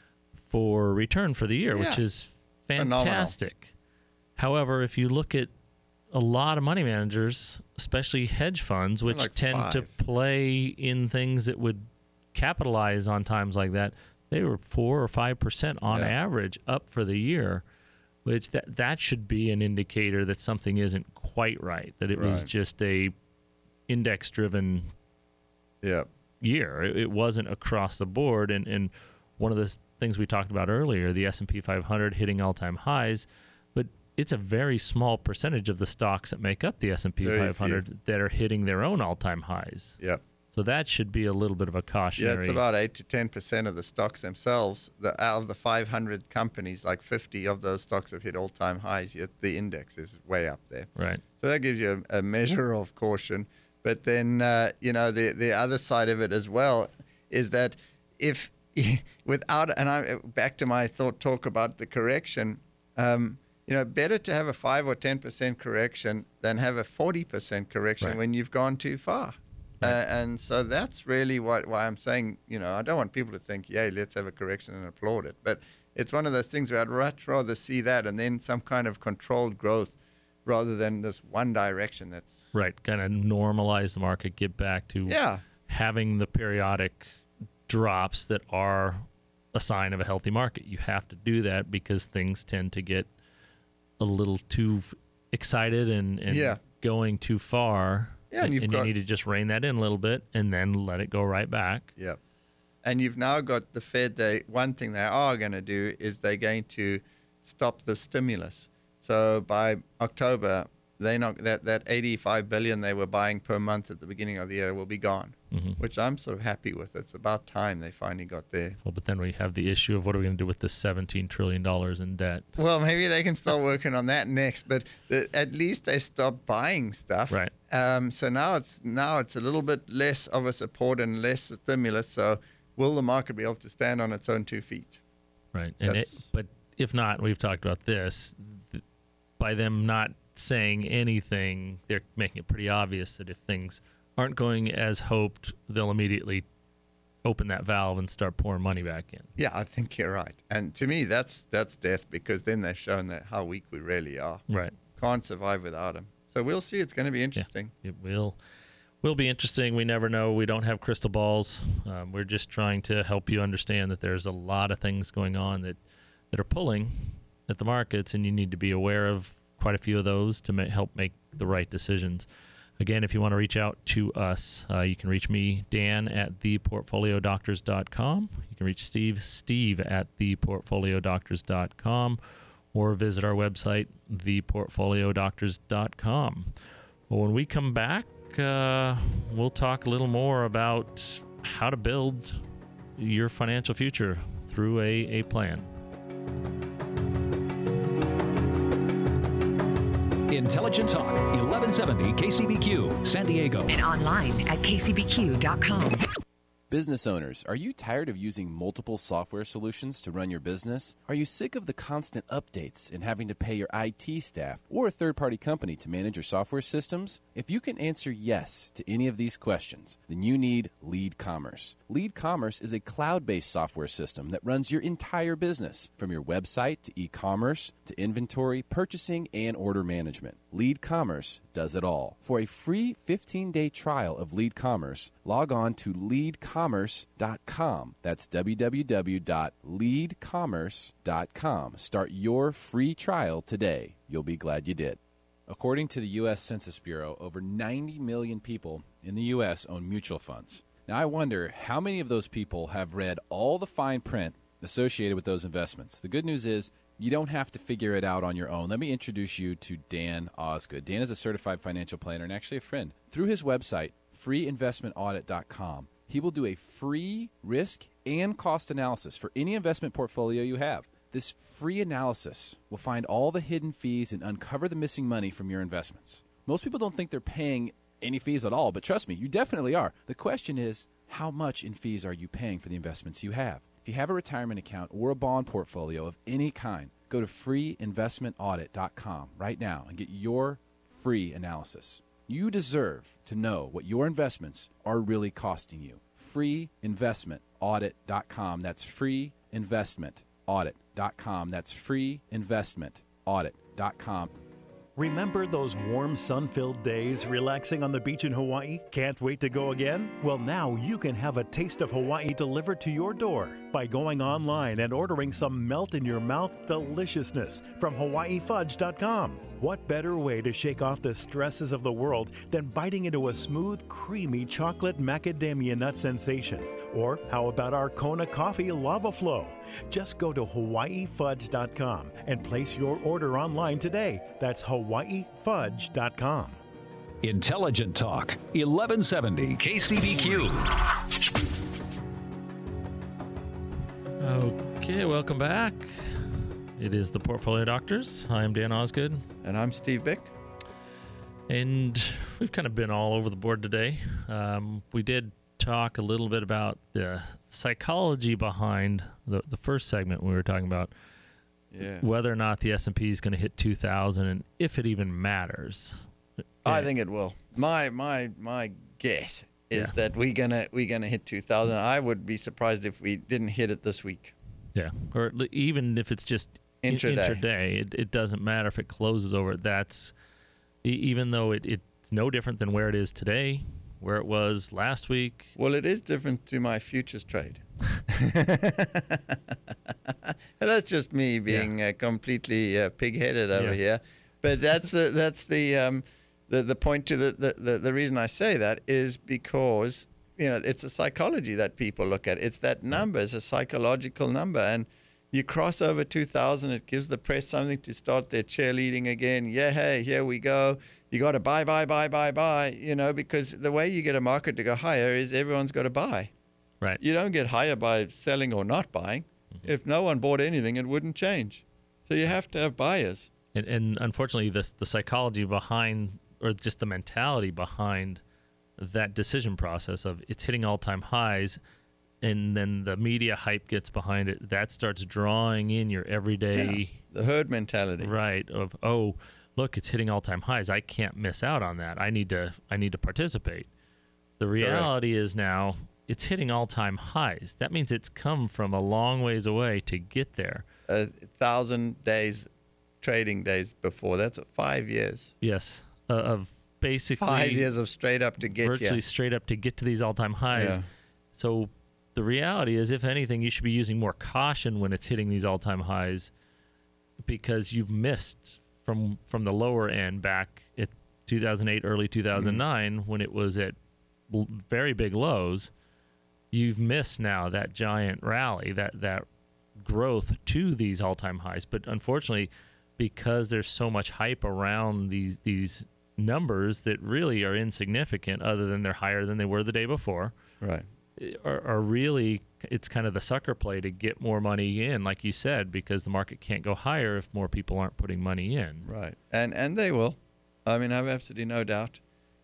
for return for the year, which Yeah. is Phenomenal. fantastic. However, if you look at a lot of money managers, especially hedge funds, which like tend to five. play in things that would capitalize on times like that, they were four or five percent on Yeah. average up for the year, which that that should be an indicator that something isn't quite right. That it was Right. just a index-driven Yeah, year. It, it wasn't across the board. And, and one of the s- things we talked about earlier, the S and P five hundred hitting all-time highs, but it's a very small percentage of the stocks that make up the S and P Very five hundred that are hitting their own all-time highs. yeah, So that should be a little bit of a yeah. cautionary. It's about eight to ten percent of the stocks themselves. The out of the five hundred companies, like fifty of those stocks have hit all-time highs. Yet the index is way up there. Right. So that gives you a, a measure of caution. But then, uh, you know, the the other side of it as well is that if without, and I back to my thought talk about the correction, um, you know, better to have a five or ten percent correction than have a forty percent correction Right. when you've gone too far. Uh, and so that's really what why I'm saying, you know, I don't want people to think, yay, let's have a correction and applaud it. But it's one of those things where I'd much rather see that and then some kind of controlled growth rather than this one direction that's Right. Kind of normalize the market, get back to yeah having the periodic drops that are a sign of a healthy market. You have to do that because things tend to get a little too excited and, and Yeah. going too far. Yeah, and you've you got- need to just rein that in a little bit and then let it go right back. yeah. And you've now got the Fed. They one thing they are going to do is they're going to stop the stimulus. So by October, they not that that eighty-five billion they were buying per month at the beginning of the year will be gone, Mhm. which I'm sort of happy with. It's about time they finally got there. Well, but then we have the issue of what are we going to do with this seventeen trillion dollars in debt? Well, maybe they can start working on that next, but the, at least they've stopped buying stuff. Right. Um, so now it's now it's a little bit less of a support and less stimulus. So will the market be able to stand on its own two feet? Right. And it, That's- but if not, we've talked about this, th- by them not saying anything, they're making it pretty obvious that if things aren't going as hoped, they'll immediately open that valve and start pouring money back in. Yeah, I think you're right. And to me, that's that's death, because then they've shown that how weak we really are. Right. Can't survive without them. So we'll see. It's going to be interesting. It will will be interesting. We never know. We don't have crystal balls. Um, we're just trying to help you understand that there's a lot of things going on that, that are pulling at the markets, and you need to be aware of quite a few of those to ma- help make the right decisions. Again, if you want to reach out to us, uh, you can reach me, Dan, at the portfolio doctors dot com. You can reach Steve, Steve at the portfolio doctors dot com, or visit our website, the portfolio doctors dot com. Well, when we come back, uh, we'll talk a little more about how to build your financial future through a, a plan. Intelligent Talk, eleven seventy K C B Q, San Diego. And online at k c b q dot com. Business owners, are you tired of using multiple software solutions to run your business? Are you sick of the constant updates and having to pay your I T staff or a third-party company to manage your software systems? If you can answer yes to any of these questions, then you need Lead Commerce. Lead Commerce is a cloud-based software system that runs your entire business, from your website to e-commerce to inventory, purchasing, and order management. Lead Commerce does it all. For a free fifteen-day trial of Lead Commerce, log on to lead commerce dot com. That's w w w dot lead commerce dot com. Start your free trial today. You'll be glad you did. According to the U S Census Bureau, over ninety million people in the U S own mutual funds. Now, I wonder how many of those people have read all the fine print associated with those investments. The good news is you don't have to figure it out on your own. Let me introduce you to Dan Osgood. Dan is a certified financial planner and actually a friend. Through his website, free investment audit dot com, he will do a free risk and cost analysis for any investment portfolio you have. This free analysis will find all the hidden fees and uncover the missing money from your investments. Most people don't think they're paying any fees at all, but trust me, you definitely are. The question is, how much in fees are you paying for the investments you have? If you have a retirement account or a bond portfolio of any kind, go to free investment audit dot com right now and get your free analysis. You deserve to know what your investments are really costing you. free investment audit dot com. That's free investment audit dot com. That's free investment audit dot com. Remember those warm, sun-filled days relaxing on the beach in Hawaii? Can't wait to go again? Well, now you can have a taste of Hawaii delivered to your door by going online and ordering some melt-in-your-mouth deliciousness from hawaii fudge dot com. What better way to shake off the stresses of the world than biting into a smooth, creamy chocolate macadamia nut sensation? Or how about our Kona Coffee Lava Flow? Just go to hawaii fudge dot com and place your order online today. That's hawaii fudge dot com. Intelligent Talk, eleven seventy K C B Q. Okay, welcome back. It is the Portfolio Doctors. I'm Dan Osgood. And I'm Steve Bick. And we've kind of been all over the board today. Um, we did talk a little bit about the psychology behind the, the first segment when we were talking about Yeah. whether or not the S and P is going to hit two thousand and if it even matters. I think it will. My my my guess is Yeah. that we're gonna we're gonna hit two thousand. I would be surprised if we didn't hit it this week. Yeah, or at le- even if it's just in- Intraday. intraday, it, it doesn't matter if it closes over. That's e- even though it, it's no different than where it is today, where it was last week. Well, it is different to my futures trade. That's just me being uh, completely uh, pig-headed over Yes. here. But that's the that's the um, the the point to the, the the the reason I say that is because you know it's a psychology that people look at. It's that number. It's a psychological number, and You cross over two thousand, it gives the press something to start their cheerleading again. Yeah, hey, here we go. You got to buy, buy, buy, buy, buy, you know, because the way you get a market to go higher is everyone's got to buy. Right. You don't get higher by selling or not buying. Mm-hmm. If no one bought anything, it wouldn't change. So you have to have buyers. And, and unfortunately, the the psychology behind, or just the mentality behind that decision process of it's hitting all-time highs, and then the media hype gets behind it, that starts drawing in your everyday... Yeah, the herd mentality. Right, of, oh, look, it's hitting all-time highs. I can't miss out on that. I need to I need to participate. The reality Correct. Is now it's hitting all-time highs. That means it's come from a long ways away to get there. A thousand days, trading days before. That's five years. Yes, uh, of basically... Five years of straight up to get virtually here. straight up to get to these all-time highs. Yeah. So... the reality is, if anything, you should be using more caution when it's hitting these all-time highs, because you've missed from from the lower end back at two thousand eight, early two thousand nine, mm-hmm. when it was at l- very big lows. You've missed now that giant rally, that that growth to these all-time highs. But unfortunately, because there's so much hype around these these numbers that really are insignificant, other than they're higher than they were the day before. Right. Are, are really, it's kind of the sucker play to get more money in, like you said, because the market can't go higher if more people aren't putting money in. Right, and and they will. I mean, I have absolutely no doubt.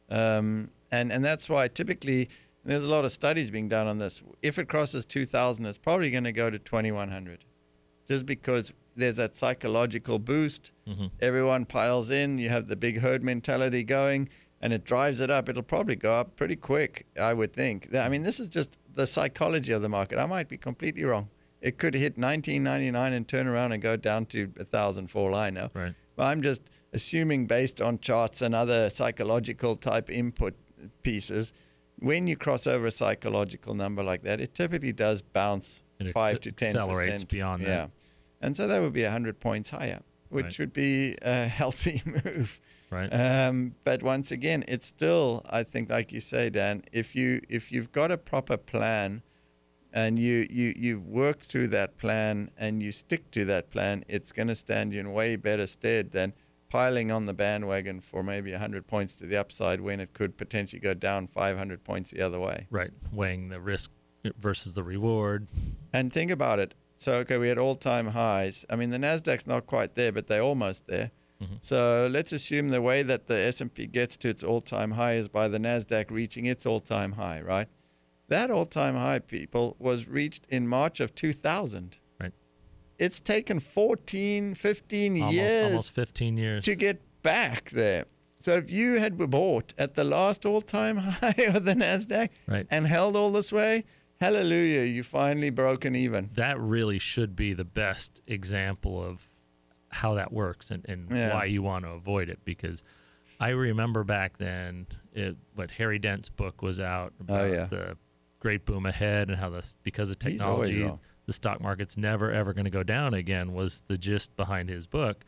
Um, and and that's why typically there's a lot of studies being done on this. If it crosses two thousand, it's probably going to go to twenty-one hundred, just because there's that psychological boost. Mm-hmm. Everyone piles in. You have the big herd mentality going. And it drives it up. It'll probably go up pretty quick, I would think. I mean, this is just the psychology of the market. I might be completely wrong. It could hit nineteen ninety-nine and turn around and go down to one thousand for all I know. Right. But I'm just assuming, based on charts and other psychological type input pieces, when you cross over a psychological number like that, it typically does bounce it five to ten percent. Accelerates beyond yeah. that. And so that would be one hundred points higher, which right. would be a healthy move. Right. Um, but once again, it's still, I think, like you say, Dan, if you if you've got a proper plan and you, you, you've worked through that plan and you stick to that plan, it's going to stand you in way better stead than piling on the bandwagon for maybe one hundred points to the upside when it could potentially go down five hundred points the other way. Right. Weighing the risk versus the reward. And think about it. So, okay, we had all-time highs. I mean, the NASDAQ's not quite there, but they're almost there. Mm-hmm. So let's assume the way that the S and P gets to its all-time high is by the NASDAQ reaching its all-time high, right? That all-time high, people, was reached in March of two thousand. Right. It's taken fourteen, fifteen almost, years, almost fifteen years to get back there. So if you had bought at the last all-time high of the NASDAQ right. and held all this way, hallelujah, you finally broken even. That really should be the best example of how that works and, and yeah. why you want to avoid it, because I remember back then it, what Harry Dent's book was out about oh, yeah. the great boom ahead and how the because of technology the stock market's never ever going to go down again was the gist behind his book.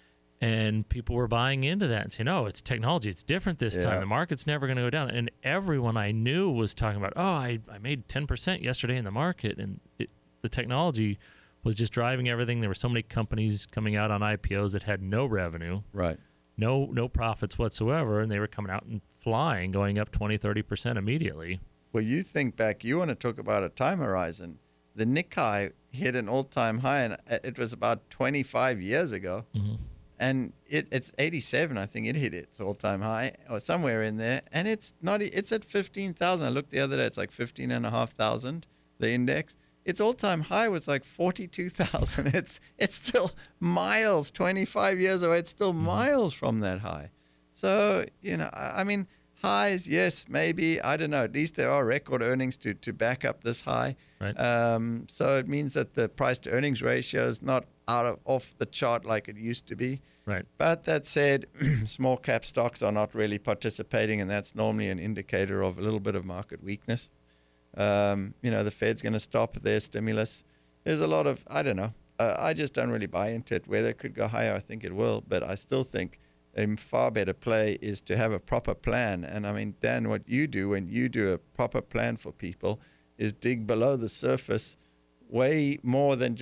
And people were buying into that and saying, oh, it's technology, it's different this yeah. time, the market's never going to go down. And everyone I knew was talking about, oh, I, I made ten percent yesterday in the market, and it, the technology was just driving everything. There were so many companies coming out on I P Os that had no revenue, right? no no profits whatsoever, and they were coming out and flying, going up twenty, thirty percent immediately. Well, you think back, you want to talk about a time horizon. The Nikkei hit an all-time high, and it was about twenty-five years ago. Mm-hmm. And it, it's eighty-seven, I think it hit its all-time high, or somewhere in there. And it's not. It's at fifteen thousand. I looked the other day, it's like fifteen and a half thousand, the index. Its all-time high was like forty-two thousand. It's it's still miles, twenty-five years away. It's still miles from that high. So, you know, I, I mean, highs, yes, maybe. I don't know. At least there are record earnings to, to back up this high. Right. Um, so it means that the price-to-earnings ratio is not out of off the chart like it used to be. Right. But that said, small cap stocks are not really participating, and that's normally an indicator of a little bit of market weakness. Um, you know, the Fed's going to stop their stimulus. There's a lot of, I don't know. Uh, I just don't really buy into it. Whether it could go higher, I think it will. But I still think a far better play is to have a proper plan. And I mean, Dan, what you do when you do a proper plan for people is dig below the surface way more than just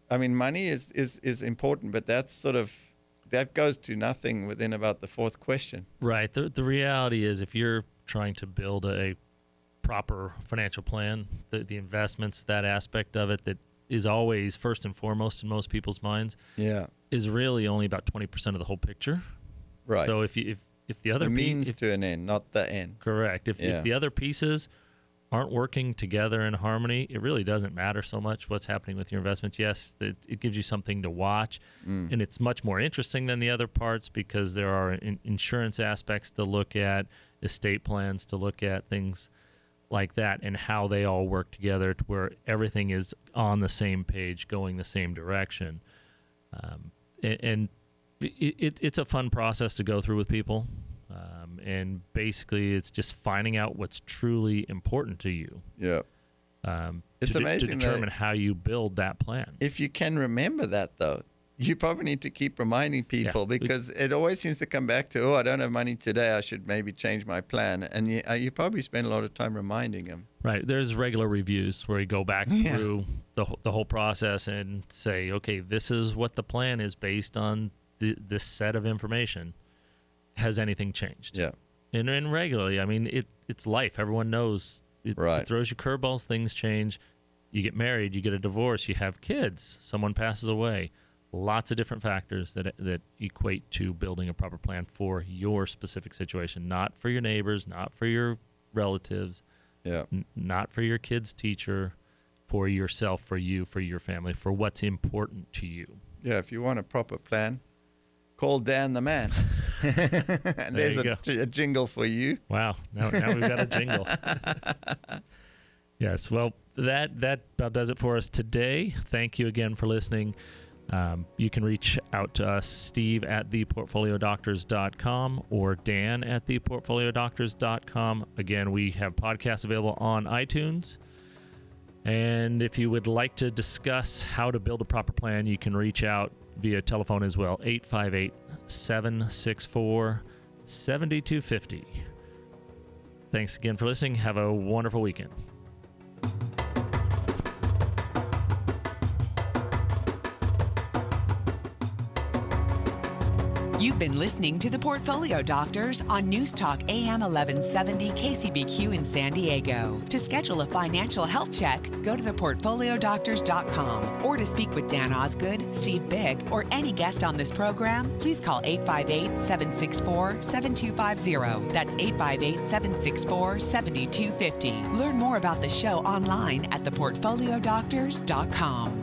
I mean, money is, is, is important, but that's sort of, that goes to nothing within about the fourth question. Right. The, the reality is if you're trying to build a proper financial plan, the, the investments, that aspect of it that is always first and foremost in most people's minds, yeah, is really only about twenty percent of the whole picture. Right. So if you, if, if the other the pe- means if, to an end, not the end. correct. If, Yeah. if the other pieces aren't working together in harmony, it really doesn't matter so much what's happening with your investments. Yes, it, it gives you something to watch, Mm. and it's much more interesting than the other parts because there are in, insurance aspects to look at, estate plans to look at, things like that, and how they all work together to where everything is on the same page, going the same direction. Um, and and it, it, it's a fun process to go through with people. Um, and basically, it's just finding out what's truly important to you. Yeah. Um, It's to, de- amazing to that- determine how you build that plan. If you can remember that, though, you probably need to keep reminding people we- because it always seems to come back to, oh, I don't have money today. I should maybe change my plan. And you, uh, you probably spend a lot of time reminding them. Right. There's regular reviews where you go back Yeah. through the, wh- the whole process and say, okay, this is what the plan is based on th- this set of information. Has anything changed? Yeah. And, and regularly, I mean, it it's life. Everyone knows it, Right. it throws you curveballs, things change. You get married, you get a divorce, you have kids, someone passes away. Lots of different factors that that equate to building a proper plan for your specific situation, not for your neighbors, not for your relatives, Yeah. n- not for your kid's teacher, for yourself, for you, for your family, for what's important to you. Yeah. If you want a proper plan, call Dan the man. And there's you a, go. a jingle for you. Wow, now, now we've got a jingle. Yes, well, that that about does it for us today. Thank you again for listening. Um, you can reach out to us, Steve at the portfolio doctors dot com or Dan at the portfolio doctors dot com. Again, we have podcasts available on iTunes. And if you would like to discuss how to build a proper plan, you can reach out via telephone as well, eight five eight, seven six four, seven two five zero. Thanks again for listening. Have a wonderful weekend. You've been listening to The Portfolio Doctors on News Talk A M eleven seventy K C B Q in San Diego. To schedule a financial health check, go to the portfolio doctors dot com. Or to speak with Dan Osgood, Steve Bick, or any guest on this program, please call eight five eight, seven six four, seven two five zero. That's eight five eight, seven six four, seven two five zero. Learn more about the show online at the portfolio doctors dot com.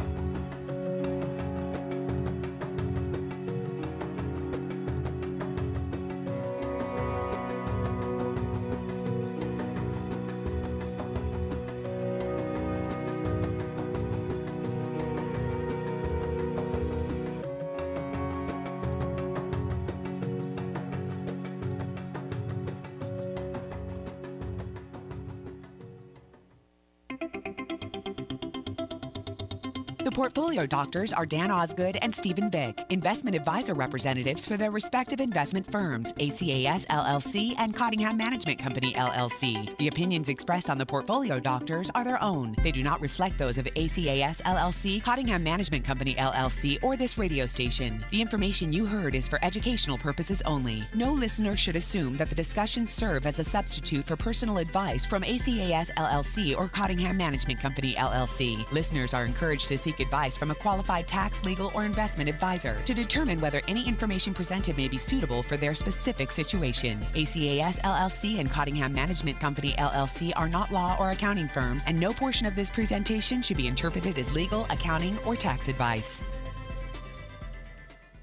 The Portfolio Doctors are Dan Osgood and Stephen Bick, investment advisor representatives for their respective investment firms, A C A S L L C and Cottingham Management Company, L L C. The opinions expressed on The Portfolio Doctors are their own. They do not reflect those of A C A S L L C, Cottingham Management Company, L L C, or this radio station. The information you heard is for educational purposes only. No listener should assume that the discussions serve as a substitute for personal advice from A C A S L L C or Cottingham Management Company, L L C. Listeners are encouraged to seek advice from a qualified tax, legal, or investment advisor to determine whether any information presented may be suitable for their specific situation. A C A S L L C and Cottingham Management Company, L L C are not law or accounting firms, and no portion of this presentation should be interpreted as legal, accounting, or tax advice.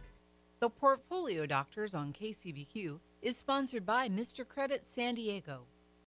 The Portfolio Doctors on K C B Q is sponsored by Mister Credit San Diego.